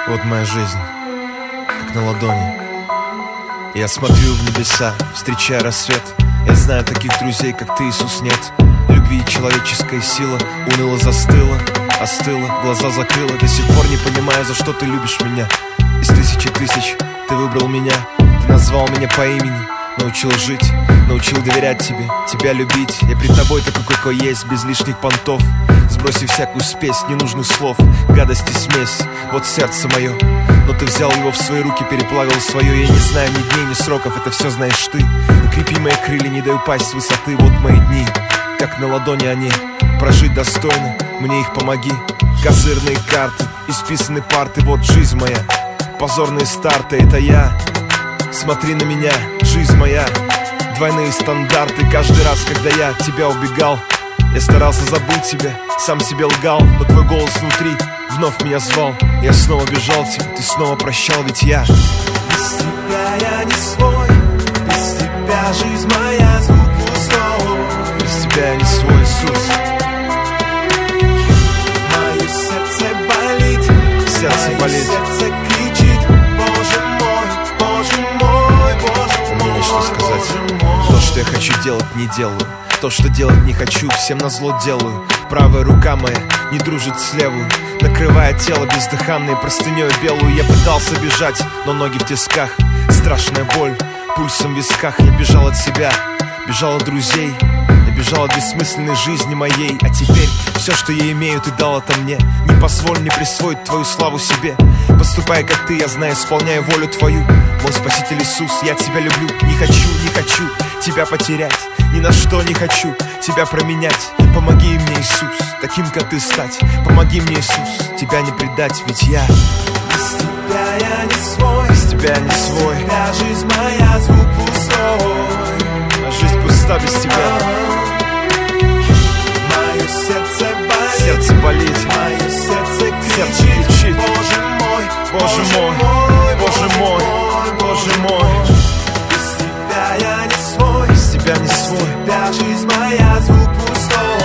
Вот моя жизнь, как на ладони. Я смотрю в небеса, встречая рассвет. Я знаю таких друзей, как ты, Иисус, нет. Любви человеческая сила уныло застыла, остыла, глаза закрыла. До сих пор не понимаю, за что ты любишь меня. Из тысячи тысяч ты выбрал меня. Ты назвал меня по имени, научил жить, научил доверять тебе, тебя любить. Я пред тобой такой, какой есть, без лишних понтов. Сбросив всякую спесь, ненужных слов, гадость и смесь, вот сердце мое. Но ты взял его в свои руки, переплавил свое. Я не знаю ни дней, ни сроков, это все знаешь ты. Укрепи мои крылья, не дай упасть с высоты. Вот мои дни, как на ладони они. Прожить достойно, мне их помоги. Козырные карты, исписаны парты. Вот жизнь моя, позорные старты, это я. Смотри на меня, жизнь моя. Двойные стандарты, каждый раз, когда я от тебя убегал. Я старался забыть тебя, сам себе лгал. Но твой голос внутри вновь меня звал. Я снова бежал к тебе, ты снова прощал, ведь я без тебя я не свой. Без тебя жизнь моя, звук пустой. Без тебя я не свой, Иисус. Мое сердце болит, Сердце мое болит. сердце кричит: Боже мой, Боже мой, Боже Мне мой, нечего сказать. Боже мой. То, что я хочу делать, не делаю. То, что делать не хочу, всем назло делаю. Правая рука моя не дружит с левую, накрывая тело бездыханной простыней белую. Я пытался бежать, но ноги в тисках. Страшная боль, пульсом в висках. Я бежал от себя, бежал от друзей. Я бежал от бессмысленной жизни моей. А теперь все, что я имею, ты дал это мне. Не позволь мне присвоить твою славу себе. Поступая как ты, я знаю, исполняю волю твою. Мой Спаситель Иисус, я тебя люблю. Не хочу тебя потерять. Ни на что не хочу тебя променять. Помоги мне, Иисус, таким, как ты, стать. Помоги мне, Иисус, тебя не предать, ведь я Без тебя я не свой. без тебя я не свой. Без тебя жизнь моя, звук пустой. А жизнь пуста без тебя. Мое сердце болит, Сердце болит, мое сердце сердце кричит: кричит: Боже мой, Боже мой, Боже мой, Боже мой. без тебя я не свой. Без тебя не свой. Тебя жизнь моя, звук пустой.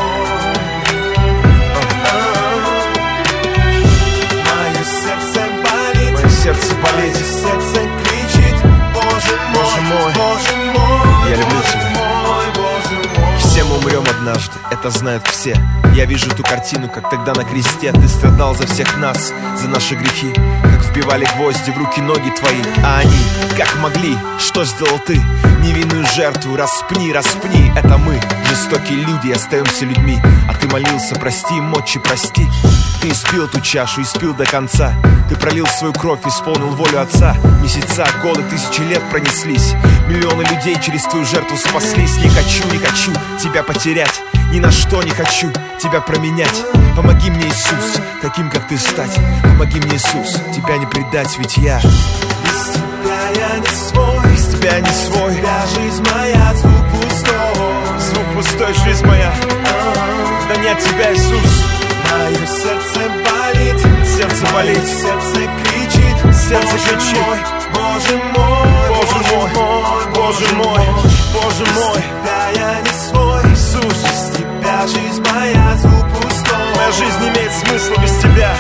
Мое сердце болит, Мое сердце болит. мое сердце кричит: Боже Боже мой, мой, Боже мой, я люблю Боже тебя. мой, Боже мой. Все мы умрем однажды, это знают все. Я вижу ту картину, как тогда на кресте ты страдал за всех нас, за наши грехи. Как вбивали гвозди в руки ноги твои. А они, как могли, что сделал ты? Невинную жертву распни, распни. Это мы, жестокие люди, остаемся людьми. А ты молился: прости, мочи, прости. Ты испил ту чашу, испил до конца. Ты пролил свою кровь, исполнил волю Отца. Месяца, годы, тысячи лет пронеслись. Миллионы людей через твою жертву спаслись. Не хочу тебя потерять. Ни на что не хочу тебя променять. Помоги мне, Иисус, таким, как ты, стать. Помоги мне, Иисус, тебя не предать, ведь я Без тебя я не свой. без тебя я не свой. Тебя жизнь моя, звук пустой. Звук пустой, жизнь моя. Да нет тебя, Иисус. Мое сердце болит, Сердце болит, сердце кричит: сердце кричит: Боже мой, Боже мой, Боже мой, Боже мой. Без тебя я не свой. Иисус, Без тебя жизнь моя, звук пустой. моя жизнь не имеет смысла без тебя.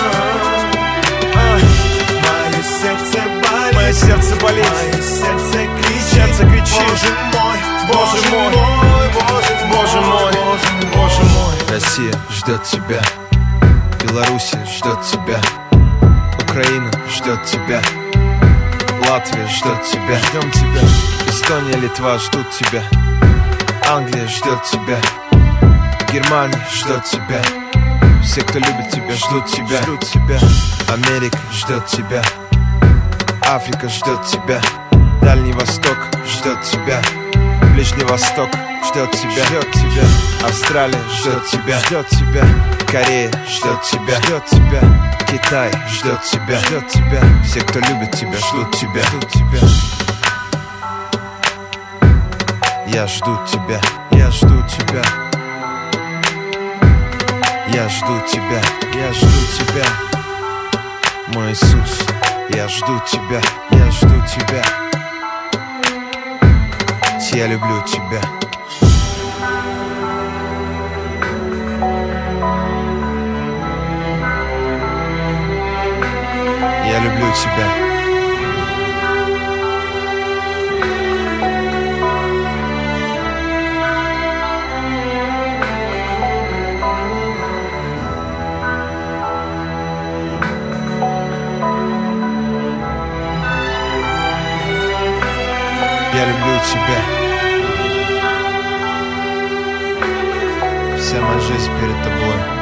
Мое сердце болит, Мое сердце болит, мое сердце кричит: сердце кричит: Боже мой, Боже мой, Боже мой, Боже мой. Россия ждет тебя, Белоруссия ждет тебя, Украина ждет тебя, Латвия ждет тебя, ждем тебя. Эстония, Литва ждут тебя, Англия ждет тебя, Германия ждет тебя. Все, кто любит тебя, ждут тебя, ждут тебя. Америка ждет тебя, Африка ждет тебя, Дальний Восток ждет тебя, Ближний Восток ждет тебя, Австралия ждет тебя, Корея ждет тебя, Китай ждет тебя, все, кто любит тебя, ждут тебя. Я жду тебя, я жду тебя, я жду тебя, я жду тебя, мой Иисус, я жду тебя, я жду тебя, я люблю тебя. Я люблю тебя. Я люблю тебя. Вся моя жизнь перед тобой.